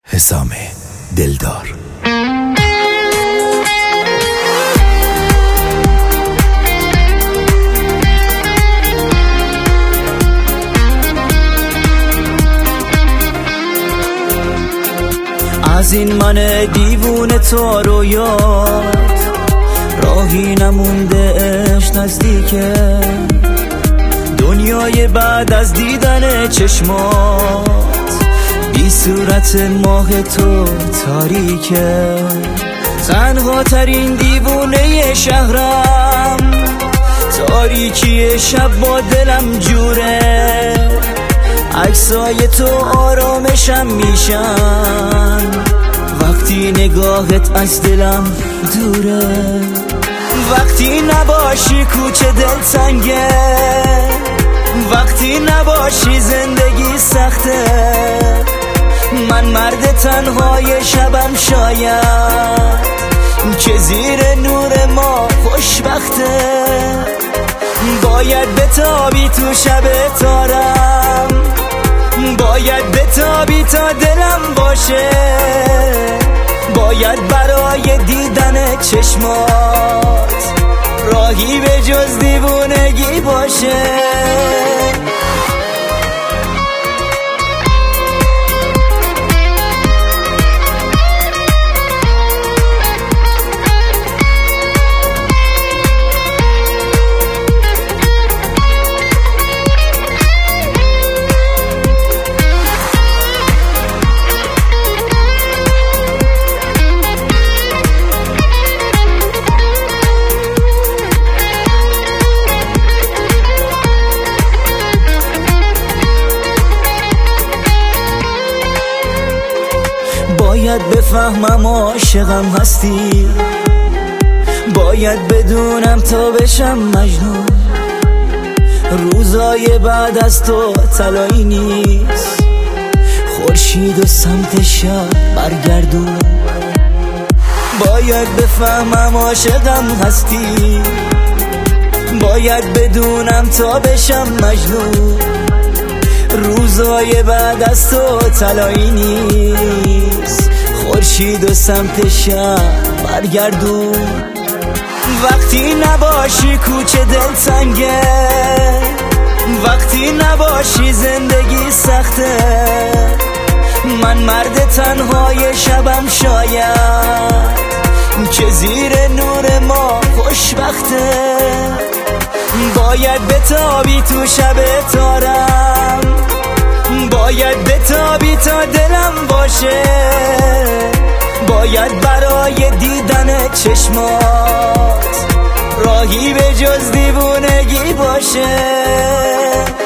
حسام دلدار. از این من دیوونه تو رو یاد راهی نمونده عشق نزدیکه، دنیای بعد از دیدن چشمات بی صورت ماه تو تاریکه. تنها ترین دیوونه شهرم، تاریکی شب با دلم جوره، عکسای تو آرامشم میشن وقتی نگاهت از دلم دوره. وقتی نباشی کوچه دل تنگه، وقتی نباشی زندگی سخته، من مرد تنهای شبم شاید که زیر نور ما خوشبخته. باید بتابی تو شب تارم، باید بتابی تا دلم باشه، باید برای دیدن چشمات راهی به جز دیوونگی باشه. باید بفهمم عاشقم هستی، باید بدونم تا بشم مجنون، روزای بعد از تو طلایی نیست، خورشید و سمت شب برگردون. باید بفهمم عاشقم هستی، باید بدونم تا بشم مجنون، روزای بعد از تو طلایی نیست، خورشید و سمت شب برگردون. وقتی نباشی کوچه دل تنگه، وقتی نباشی زندگی سخته، من مرد تنهای شبم شاید که زیر نور ما خوشبخته. باید بتابی تو شب تارم، باید بتابی تا دلم باشه، باید برای دیدن چشمات راهی به جز دیوونگی باشه.